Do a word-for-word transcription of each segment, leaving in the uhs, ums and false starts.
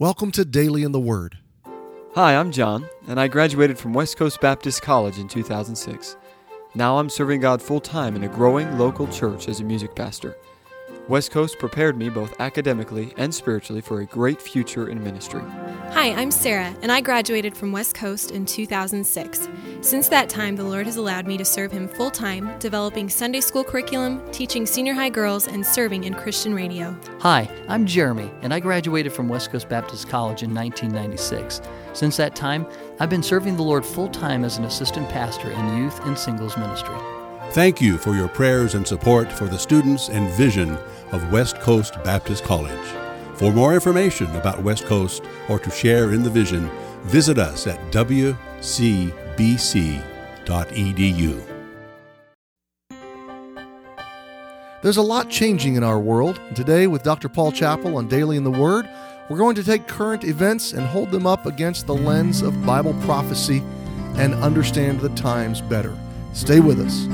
Welcome to Daily in the Word. Hi, I'm John, and I graduated from West Coast Baptist College in two thousand six. Now I'm serving God full-time in a growing local church as a music pastor. West Coast prepared me both academically and spiritually for a great future in ministry. Hi, I'm Sarah, and I graduated from West Coast in two thousand six. Since that time, the Lord has allowed me to serve Him full-time, developing Sunday school curriculum, teaching senior high girls, and serving in Christian radio. Hi, I'm Jeremy, and I graduated from West Coast Baptist College in nineteen ninety-six. Since that time, I've been serving the Lord full-time as an assistant pastor in youth and singles ministry. Thank you for your prayers and support for the students and vision of West Coast Baptist College. For more information about West Coast or to share in the vision, visit us at w c b c dot e d u. There's a lot changing in our world. Today, with Doctor Paul Chappell on Daily in the Word, we're going to take current events and hold them up against the lens of Bible prophecy and understand the times better. Stay with us.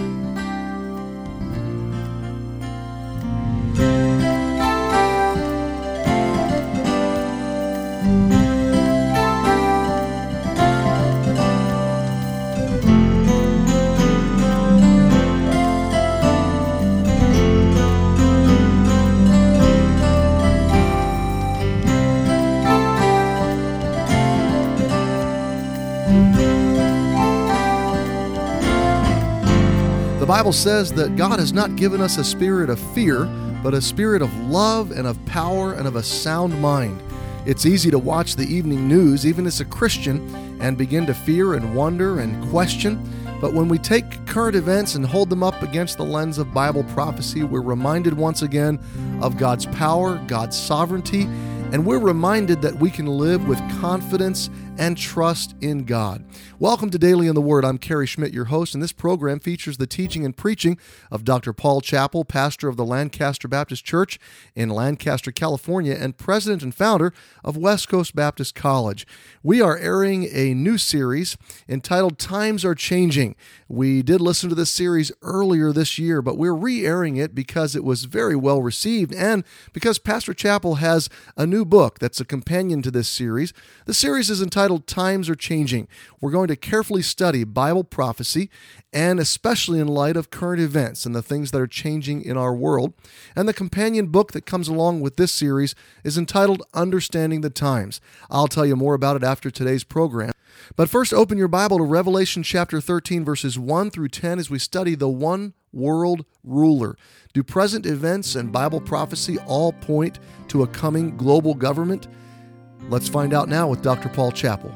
The Bible says that God has not given us a spirit of fear, but a spirit of love and of power and of a sound mind. It's easy to watch the evening news, even as a Christian, and begin to fear and wonder and question. But when we take current events and hold them up against the lens of Bible prophecy, we're reminded once again of God's power, God's sovereignty, and we're reminded that we can live with confidence and trust in God. Welcome to Daily in the Word. I'm Kerry Schmidt, your host, and this program features the teaching and preaching of Doctor Paul Chappell, pastor of the Lancaster Baptist Church in Lancaster, California, and president and founder of West Coast Baptist College. We are airing a new series entitled Times Are Changing. We did listen to this series earlier this year, but we're re-airing it because it was very well received and because Pastor Chappell has a new book that's a companion to this series. The series is entitled Times Are Changing. We're going to carefully study Bible prophecy, and especially in light of current events and the things that are changing in our world. And the companion book that comes along with this series is entitled Understanding the Times. I'll tell you more about it after today's program. But first, open your Bible to Revelation chapter thirteen, verses one through ten, as we study the one world ruler. Do present events and Bible prophecy all point to a coming global government? Let's find out now with Doctor Paul Chappell.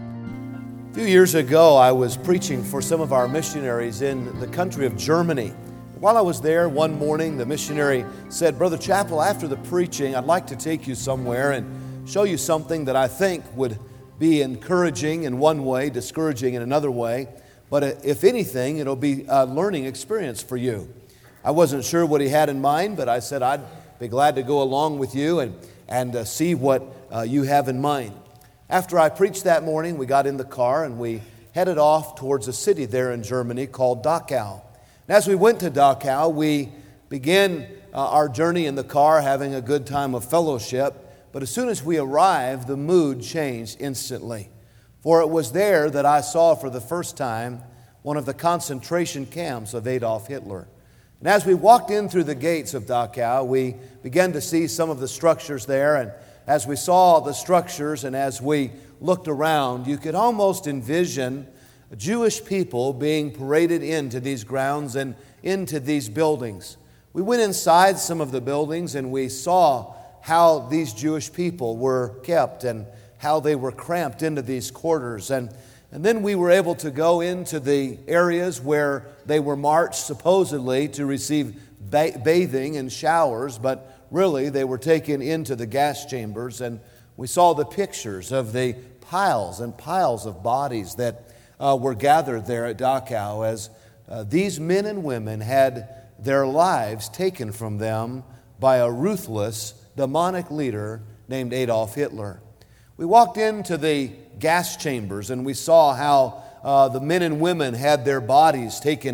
A few years ago, I was preaching for some of our missionaries in the country of Germany. While I was there one morning, the missionary said, "Brother Chappell, after the preaching, I'd like to take you somewhere and show you something that I think would be encouraging in one way, discouraging in another way, but if anything, it'll be a learning experience for you." I wasn't sure what he had in mind, but I said I'd be glad to go along with you and, and uh, see what uh, you have in mind. After I preached that morning, we got in the car and we headed off towards a city there in Germany called Dachau. And as we went to Dachau, we began uh, our journey in the car having a good time of fellowship. But as soon as we arrived, the mood changed instantly. For it was there that I saw for the first time one of the concentration camps of Adolf Hitler. And as we walked in through the gates of Dachau, we began to see some of the structures there. And as we saw the structures and as we looked around, you could almost envision Jewish people being paraded into these grounds and into these buildings. We went inside some of the buildings and we saw how these Jewish people were kept and how they were cramped into these quarters. And, and then we were able to go into the areas where they were marched supposedly to receive ba- bathing and showers, but really they were taken into the gas chambers. And we saw the pictures of the piles and piles of bodies that uh, were gathered there at Dachau as uh, these men and women had their lives taken from them by a ruthless demonic leader named Adolf Hitler. We walked into the gas chambers and we saw how uh, the men and women had their bodies taken and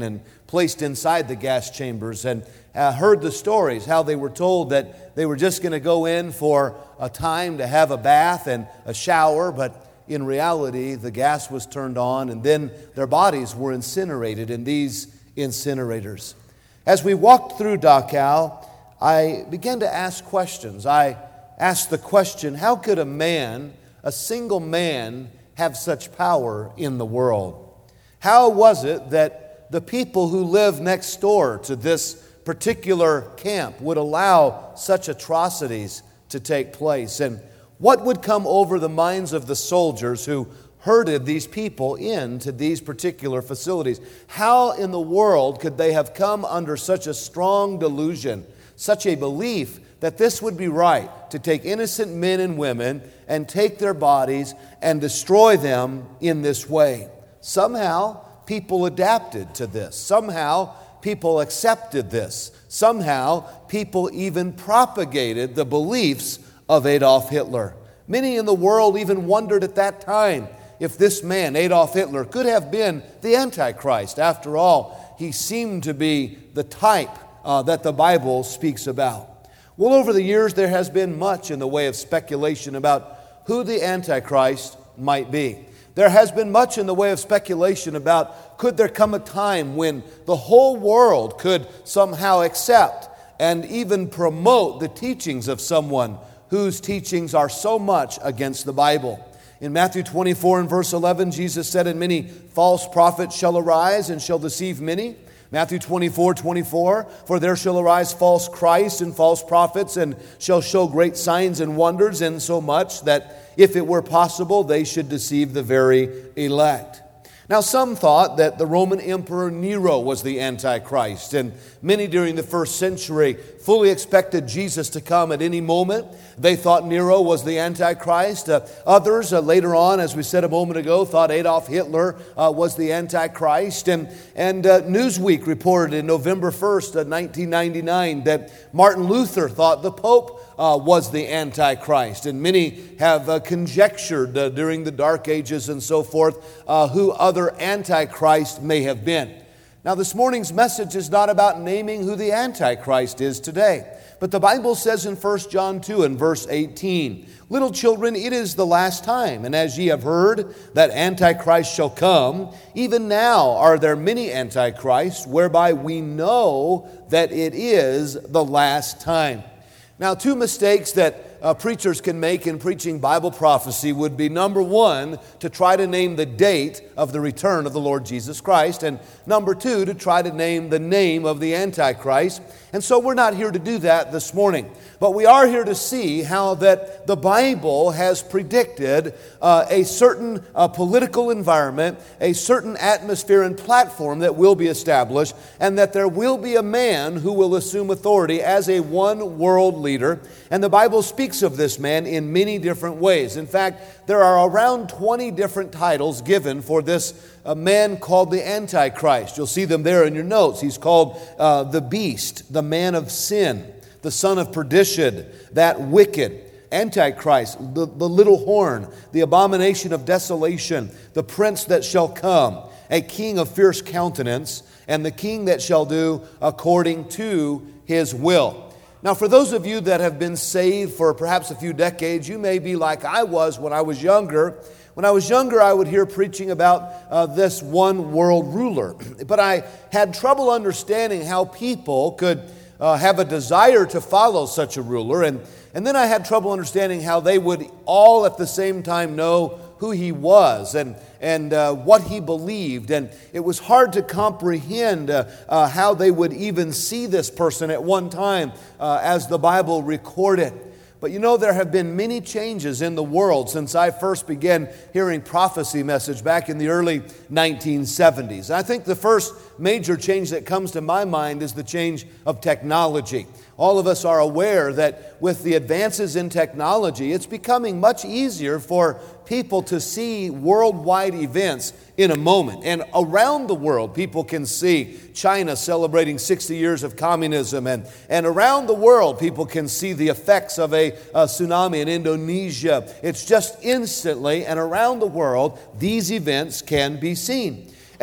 placed inside the gas chambers, and uh, heard the stories, how they were told that they were just going to go in for a time to have a bath and a shower, but in reality, the gas was turned on, and then their bodies were incinerated in these incinerators. As we walked through Dachau, I began to ask questions. I asked the question, how could a man, a single man, have such power in the world? How was it that the people who lived next door to this particular camp would allow such atrocities to take place? And what would come over the minds of the soldiers who herded these people into these particular facilities? How in the world could they have come under such a strong delusion, such a belief that this would be right, to take innocent men and women and take their bodies and destroy them in this way? Somehow, people adapted to this. Somehow, people accepted this. Somehow, people even propagated the beliefs of Adolf Hitler. Many in the world even wondered at that time if this man, Adolf Hitler, could have been the Antichrist. After all, he seemed to be the type uh, that the Bible speaks about. Well, over the years, there has been much in the way of speculation about who the Antichrist might be. There has been much in the way of speculation about, could there come a time when the whole world could somehow accept and even promote the teachings of someone whose teachings are so much against the Bible. In Matthew twenty-four and verse eleven, Jesus said, "And many false prophets shall arise and shall deceive many." Matthew twenty-four, twenty-four, "For there shall arise false Christs and false prophets, and shall show great signs and wonders, insomuch that if it were possible, they should deceive the very elect." Now, some thought that the Roman Emperor Nero was the Antichrist, and many during the first century fully expected Jesus to come at any moment. They thought Nero was the Antichrist. Uh, others, uh, later on, as we said a moment ago, thought Adolf Hitler uh, was the Antichrist. And, and uh, Newsweek reported in November first, uh, nineteen ninety-nine, that Martin Luther thought the Pope uh, was the Antichrist. And many have uh, conjectured uh, during the Dark Ages and so forth uh, who other Antichrist may have been. Now, this morning's message is not about naming who the Antichrist is today. But the Bible says in First John two and verse eighteen, "Little children, it is the last time, and as ye have heard that Antichrist shall come, even now are there many Antichrists, whereby we know that it is the last time." Now, two mistakes that uh, preachers can make in preaching Bible prophecy would be, number one, to try to name the date of the return of the Lord Jesus Christ, and number two, to try to name the name of the Antichrist. And so we're not here to do that this morning. But we are here to see how that the Bible has predicted uh, a certain uh, political environment, a certain atmosphere and platform that will be established, and that there will be a man who will assume authority as a one world leader. And the Bible speaks of this man in many different ways. In fact, there are around twenty different titles given for this a man called the Antichrist. You'll see them there in your notes. He's called uh, the Beast, the Man of Sin, the Son of Perdition, that wicked Antichrist, the, the little horn, the abomination of desolation, the prince that shall come, a king of fierce countenance, and the king that shall do according to his will. Now, for those of you that have been saved for perhaps a few decades, you may be like I was when I was younger. When I was younger, I would hear preaching about uh, this one world ruler. But I had trouble understanding how people could uh, have a desire to follow such a ruler. And, and then I had trouble understanding how they would all at the same time know who he was and, and uh, what he believed. And it was hard to comprehend uh, uh, how they would even see this person at one time uh, as the Bible recorded. But you know, there have been many changes in the world since I first began hearing prophecy message back in the early nineteen seventies. And I think the first major change that comes to my mind is the change of technology. All of us are aware that with the advances in technology, it's becoming much easier for people to see worldwide events in a moment. And around the world, people can see China celebrating sixty years of communism. And, and around the world, people can see the effects of a, a tsunami in Indonesia. It's just instantly, and around the world, these events can be seen.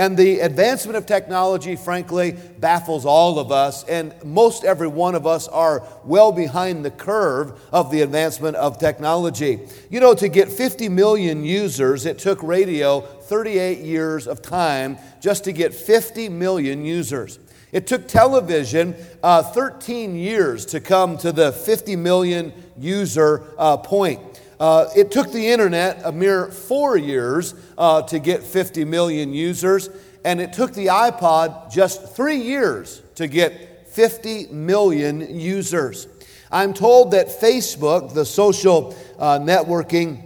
And the advancement of technology, frankly, baffles all of us, and most every one of us are well behind the curve of the advancement of technology. You know, to get fifty million users, it took radio thirty-eight years of time just to get fifty million users. It took television uh, thirteen years to come to the fifty million user uh, point. Uh, it took the internet a mere four years uh, to get fifty million users, and it took the iPod just three years to get fifty million users. I'm told that Facebook, the social uh, networking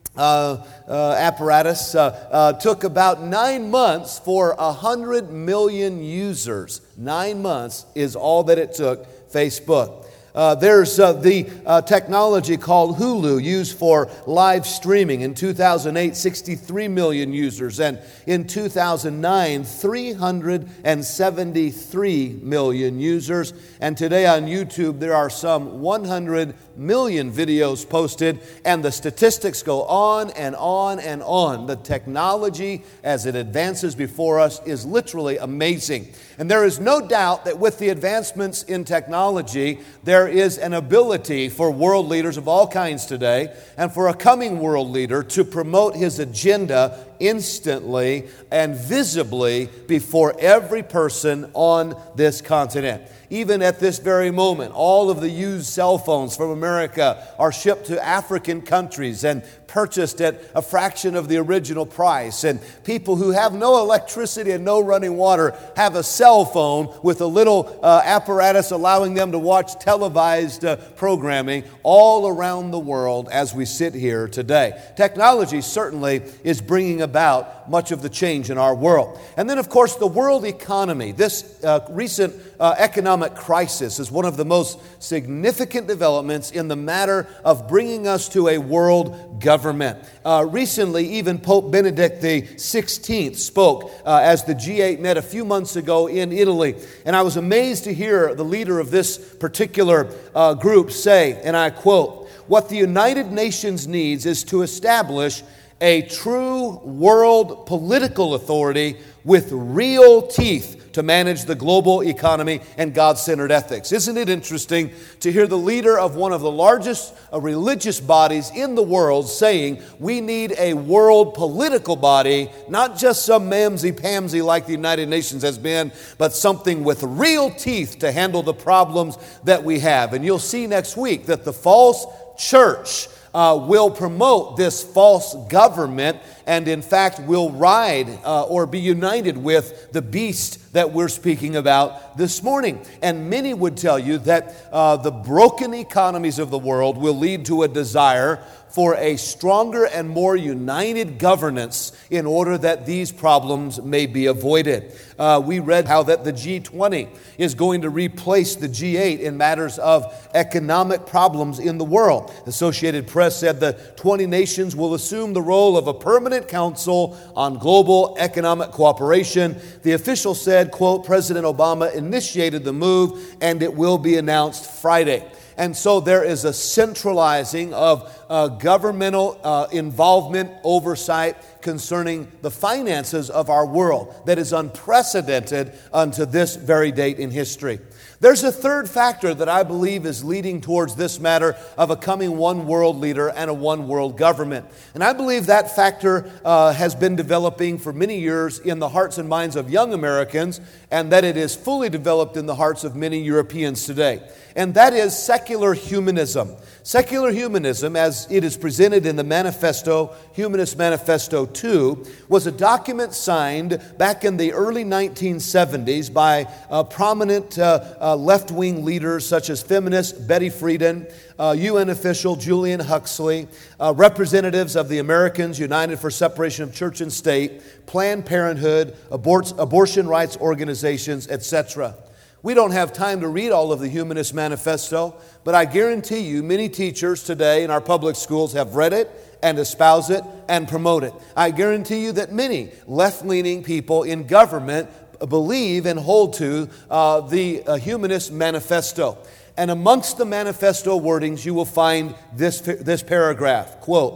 uh, uh, apparatus, uh, uh, took about nine months for one hundred million users. Nine months is all that it took Facebook. Uh, there's uh, the uh, technology called Hulu, used for live streaming. In two thousand eight, sixty-three million users. And in two thousand nine, three hundred seventy-three million users. And today on YouTube, there are some one hundred million videos posted. And the statistics go on and on and on. The technology, as it advances before us, is literally amazing. And there is no doubt that with the advancements in technology, there is an ability for world leaders of all kinds today, and for a coming world leader, to promote his agenda instantly and visibly before every person on this continent. Even at this very moment, all of the used cell phones from America are shipped to African countries and purchased at a fraction of the original price. And people who have no electricity and no running water have a cell phone with a little uh, apparatus allowing them to watch televised uh, programming all around the world as we sit here today. Technology certainly is bringing about much of the change in our world. And then, of course, the world economy. This uh, recent uh, economic crisis is one of the most significant developments in the matter of bringing us to a world government. Uh, recently, even Pope Benedict the sixteenth spoke uh, as the G eight met a few months ago in Italy. And I was amazed to hear the leader of this particular uh, group say, and I quote, "What the United Nations needs is to establish a true world political authority with real teeth to manage the global economy and God-centered ethics." Isn't it interesting to hear the leader of one of the largest uh, religious bodies in the world saying we need a world political body, not just some mamsy-pamsy like the United Nations has been, but something with real teeth to handle the problems that we have. And you'll see next week that the false church Uh, will promote this false government, and in fact will ride uh, or be united with the beast that we're speaking about this morning. And many would tell you that uh, the broken economies of the world will lead to a desire for a stronger and more united governance in order that these problems may be avoided. Uh, we read how that the G twenty is going to replace the G eight in matters of economic problems in the world. The Associated Press said the twenty nations will assume the role of a permanent council on global economic cooperation. The official said, quote, "President Obama initiated the move and it will be announced Friday." And so there is a centralizing of uh, governmental uh, involvement, oversight concerning the finances of our world that is unprecedented unto this very date in history. There's a third factor that I believe is leading towards this matter of a coming one world leader and a one world government. And I believe that factor uh, has been developing for many years in the hearts and minds of young Americans, and that it is fully developed in the hearts of many Europeans today. And that is secular humanism. Secular humanism, as it is presented in the Manifesto, Humanist Manifesto two, was a document signed back in the early nineteen seventies by uh, prominent uh, uh, left-wing leaders such as feminist Betty Friedan, uh, U N official Julian Huxley, uh, representatives of the Americans United for Separation of Church and State, Planned Parenthood, abort- abortion rights organizations, et cetera. We don't have time to read all of the Humanist Manifesto, but I guarantee you many teachers today in our public schools have read it and espouse it and promote it. I guarantee you that many left-leaning people in government believe and hold to uh, the uh, Humanist Manifesto. And amongst the manifesto wordings, you will find this, this paragraph, quote,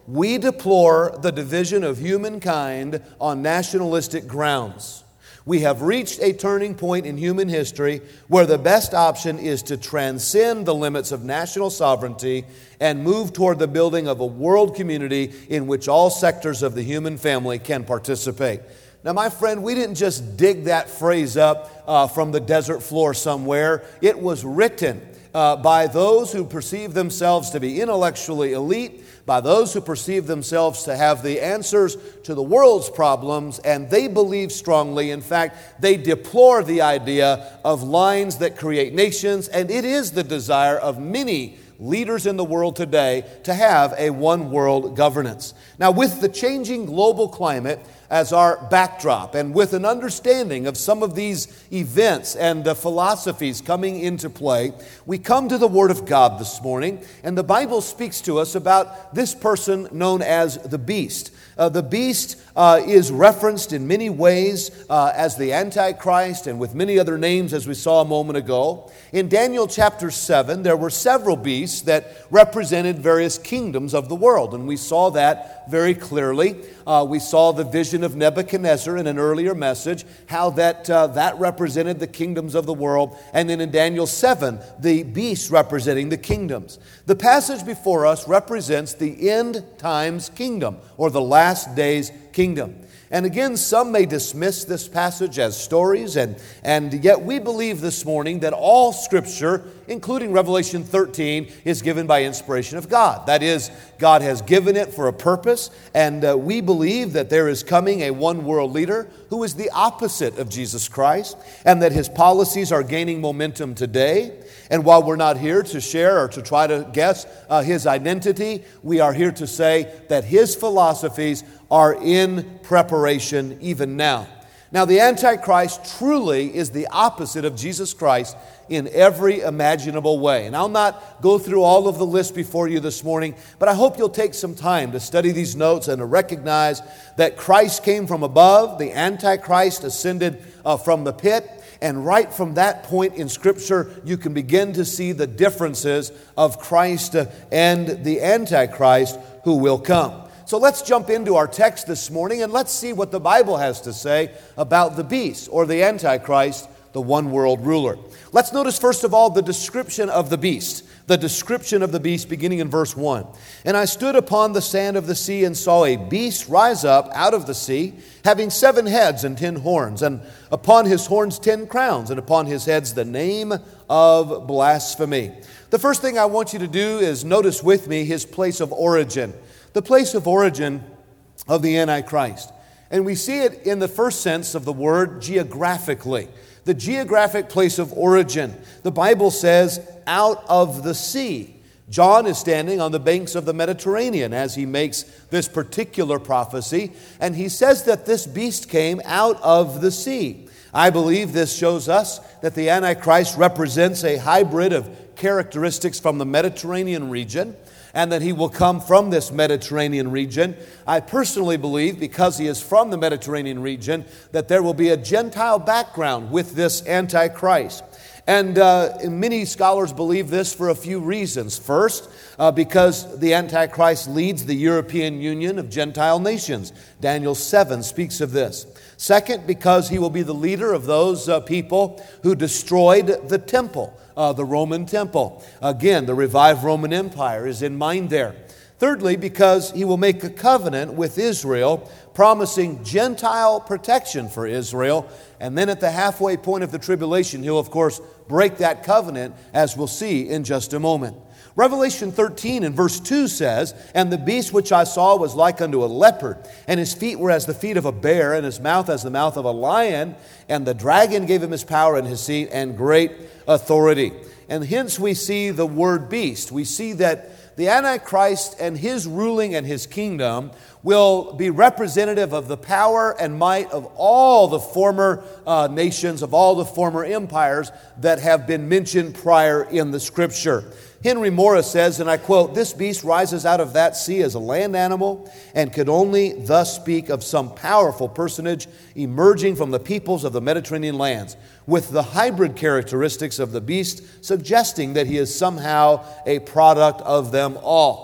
we deplore the division of humankind on nationalistic grounds. We have reached a turning point in human history where the best option is to transcend the limits of national sovereignty and move toward the building of a world community in which all sectors of the human family can participate. Now, my friend, we didn't just dig that phrase up uh, from the desert floor somewhere. It was written uh, by those who perceive themselves to be intellectually elite, by those who perceive themselves to have the answers to the world's problems, and they believe strongly. In fact, they deplore the idea of lines that create nations, and it is the desire of many leaders in the world today to have a one-world governance. Now, with the changing global climate as our backdrop, and with an understanding of some of these events and uh, philosophies coming into play, we come to the Word of God this morning, and the Bible speaks to us about this person known as the beast. Uh, the beast uh, is referenced in many ways uh, as the Antichrist, and with many other names, as we saw a moment ago. In Daniel chapter seven, there were several beasts that represented various kingdoms of the world, and we saw that very clearly. Uh, we saw the vision of Nebuchadnezzar in an earlier message, how that uh, that represented the kingdoms of the world, and then in Daniel seven, the beast representing the kingdoms. The passage before us represents the end times kingdom, or the last days kingdom. And again, some may dismiss this passage as stories, and, and yet we believe this morning that all Scripture, including Revelation thirteen, is given by inspiration of God. That is, God has given it for a purpose, and uh, we believe that there is coming a one-world leader who is the opposite of Jesus Christ, and that his policies are gaining momentum today. And while we're not here to share or to try to guess uh, his identity, we are here to say that his philosophies are in preparation even now. Now, the Antichrist truly is the opposite of Jesus Christ in every imaginable way. And I'll not go through all of the list before you this morning, but I hope you'll take some time to study these notes and to recognize that Christ came from above, the Antichrist ascended uh, from the pit. And right from that point in Scripture, you can begin to see the differences of Christ and the Antichrist who will come. So let's jump into our text this morning and let's see what the Bible has to say about the beast, or the Antichrist, the one-world ruler. Let's notice first of all the description of the beast. The description of the beast beginning in verse one. And I stood upon the sand of the sea and saw a beast rise up out of the sea, having seven heads and ten horns, and upon his horns ten crowns, and upon his heads the name of blasphemy. The first thing I want you to do is notice with me his place of origin. The place of origin of the Antichrist. And we see it in the first sense of the word geographically. The geographic place of origin. The Bible says, out of the sea. John is standing on the banks of the Mediterranean as he makes this particular prophecy, and he says that this beast came out of the sea. I believe this shows us that the Antichrist represents a hybrid of characteristics from the Mediterranean region, and that he will come from this Mediterranean region. I personally believe, because he is from the Mediterranean region, that there will be a Gentile background with this Antichrist. And uh, many scholars believe this for a few reasons. First, uh, because the Antichrist leads the European Union of Gentile nations. Daniel seven speaks of this. Second, because he will be the leader of those uh, people who destroyed the temple. Uh, the Roman temple. Again, the revived Roman Empire is in mind there. Thirdly, because he will make a covenant with Israel, promising Gentile protection for Israel. And then at the halfway point of the tribulation, he'll, of course, break that covenant, as we'll see in just a moment. Revelation thirteen and verse two says, And the beast which I saw was like unto a leopard, and his feet were as the feet of a bear, and his mouth as the mouth of a lion. And the dragon gave him his power and his seat and great authority. And hence we see the word beast. We see that the Antichrist and his ruling and his kingdom will be representative of the power and might of all the former uh, nations, of all the former empires that have been mentioned prior in the Scripture. Henry Morris says, and I quote, This beast rises out of that sea as a land animal and could only thus speak of some powerful personage emerging from the peoples of the Mediterranean lands, with the hybrid characteristics of the beast suggesting that he is somehow a product of them all.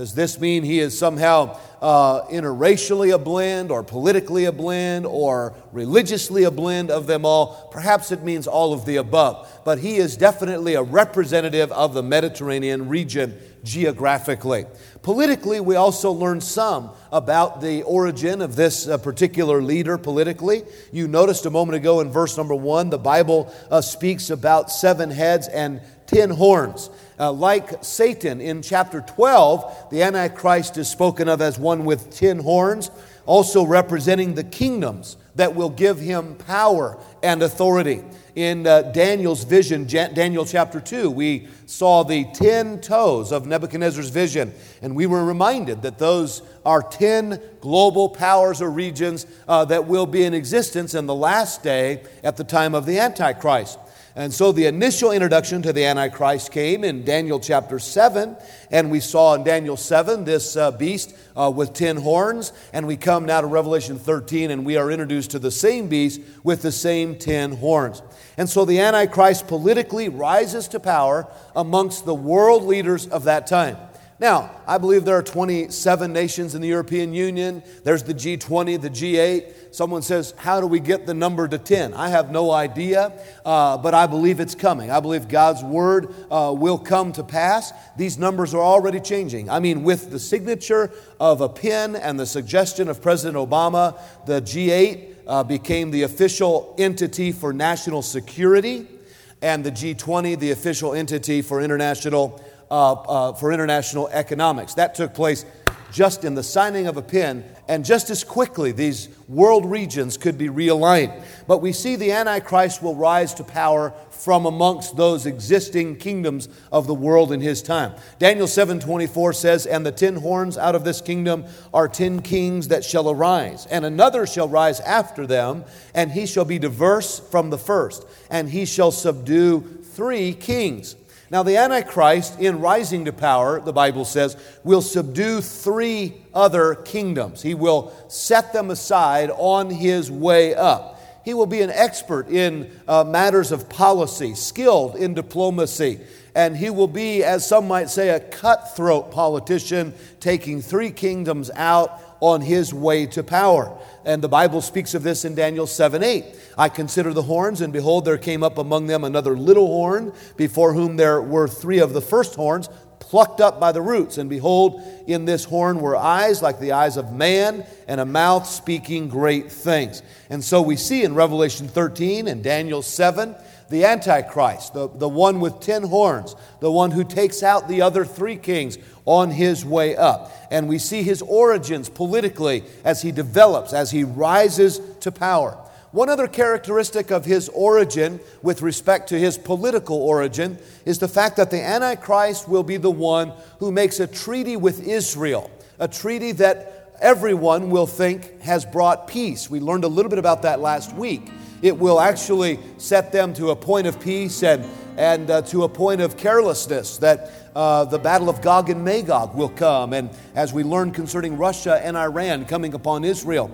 Does this mean he is somehow uh, interracially a blend, or politically a blend, or religiously a blend of them all? Perhaps it means all of the above. But he is definitely a representative of the Mediterranean region geographically. Politically, we also learn some about the origin of this uh, particular leader politically. You noticed a moment ago in verse number one, the Bible uh, speaks about seven heads and ten horns. Uh, like Satan in chapter twelve, the Antichrist is spoken of as one with ten horns, also representing the kingdoms that will give him power and authority. In uh, Daniel's vision, Daniel chapter two, we saw the ten toes of Nebuchadnezzar's vision, and we were reminded that those are ten global powers or regions uh, that will be in existence in the last day at the time of the Antichrist. And so the initial introduction to the Antichrist came in Daniel chapter seven, and we saw in Daniel seven this uh, beast uh, with ten horns, and we come now to Revelation thirteen, and we are introduced to the same beast with the same ten horns. And so the Antichrist politically rises to power amongst the world leaders of that time. Now, I believe there are twenty-seven nations in the European Union. There's the G twenty, the G eight. Someone says, how do we get the number to ten? I have no idea, uh, but I believe it's coming. I believe God's Word uh, will come to pass. These numbers are already changing. I mean, with the signature of a pen and the suggestion of President Obama, the G eight uh, became the official entity for national security, and the G twenty, the official entity for international Uh, uh, for international economics. That took place just in the signing of a pen, and just as quickly these world regions could be realigned. But we see the Antichrist will rise to power from amongst those existing kingdoms of the world in his time. Daniel seven twenty-four says, "And the ten horns out of this kingdom are ten kings that shall arise, and another shall rise after them, and he shall be diverse from the first, and he shall subdue three kings." Now, the Antichrist, in rising to power, the Bible says, will subdue three other kingdoms. He will set them aside on his way up. He will be an expert in uh, matters of policy, skilled in diplomacy, and he will be, as some might say, a cutthroat politician, taking three kingdoms out on his way to power. And the Bible speaks of this in Daniel seven eight. "I consider the horns, and behold, there came up among them another little horn, before whom there were three of the first horns plucked up by the roots. And behold, in this horn were eyes like the eyes of man, and a mouth speaking great things." And so we see in Revelation thirteen and Daniel seven, the Antichrist, the, the one with ten horns, the one who takes out the other three kings on his way up. And we see his origins politically as he develops, as he rises to power. One other characteristic of his origin with respect to his political origin is the fact that the Antichrist will be the one who makes a treaty with Israel, a treaty that everyone will think has brought peace. We learned a little bit about that last week. It will actually set them to a point of peace and, and uh, to a point of carelessness, that uh, the battle of Gog and Magog will come. And as we learned concerning Russia and Iran coming upon Israel.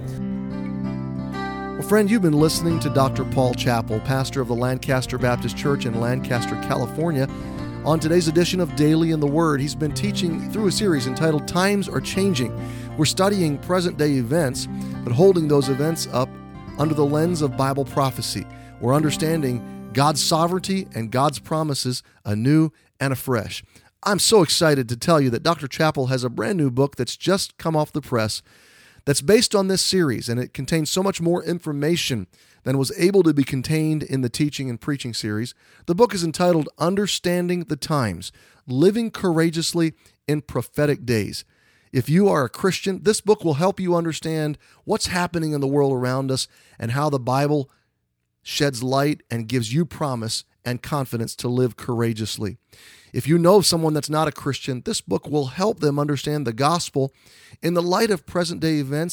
Well, friend, you've been listening to Doctor Paul Chappell, pastor of the Lancaster Baptist Church in Lancaster, California. On today's edition of Daily in the Word, he's been teaching through a series entitled Times Are Changing. We're studying present-day events, but holding those events up under the lens of Bible prophecy. We're understanding God's sovereignty and God's promises anew and afresh. I'm so excited to tell you that Doctor Chappell has a brand new book that's just come off the press that's based on this series, and it contains so much more information than was able to be contained in the teaching and preaching series. The book is entitled Understanding the Times, Living Courageously in Prophetic Days. If you are a Christian, this book will help you understand what's happening in the world around us and how the Bible sheds light and gives you promise and confidence to live courageously. If you know someone that's not a Christian, this book will help them understand the gospel in the light of present-day events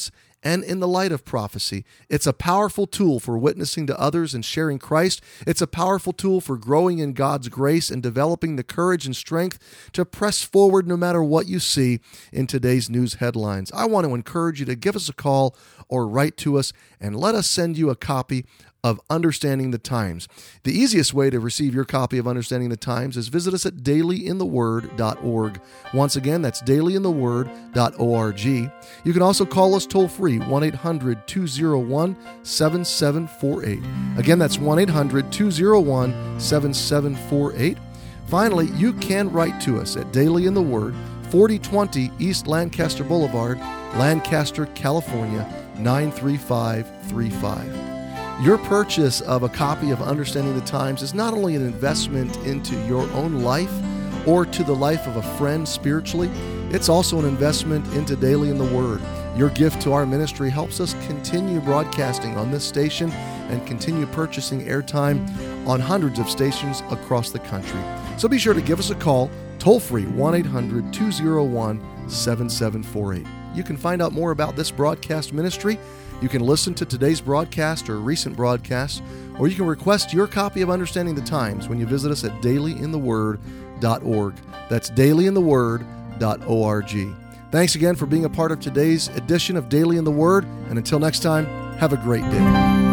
and in the light of prophecy. It's a powerful tool for witnessing to others and sharing Christ. It's a powerful tool for growing in God's grace and developing the courage and strength to press forward no matter what you see in today's news headlines. I want to encourage you to give us a call or write to us and let us send you a copy of Understanding the Times. The easiest way to receive your copy of Understanding the Times is visit us at daily in the word dot org. Once again, that's daily in the word dot org. You can also call us toll-free, one eight hundred two oh one seven seven four eight. Again, that's one eight hundred two oh one seven seven four eight. Finally, you can write to us at Daily in the Word, forty twenty East Lancaster Boulevard, Lancaster, California, nine three five three five. Your purchase of a copy of Understanding the Times is not only an investment into your own life or to the life of a friend spiritually, it's also an investment into Daily in the Word. Your gift to our ministry helps us continue broadcasting on this station and continue purchasing airtime on hundreds of stations across the country. So be sure to give us a call, toll-free, one eight hundred two oh one seven seven four eight. You can find out more about this broadcast ministry. You can listen to today's broadcast or recent broadcasts, or you can request your copy of Understanding the Times when you visit us at daily in the word dot org. That's daily in the word dot org. Thanks again for being a part of today's edition of Daily in the Word, and until next time, have a great day.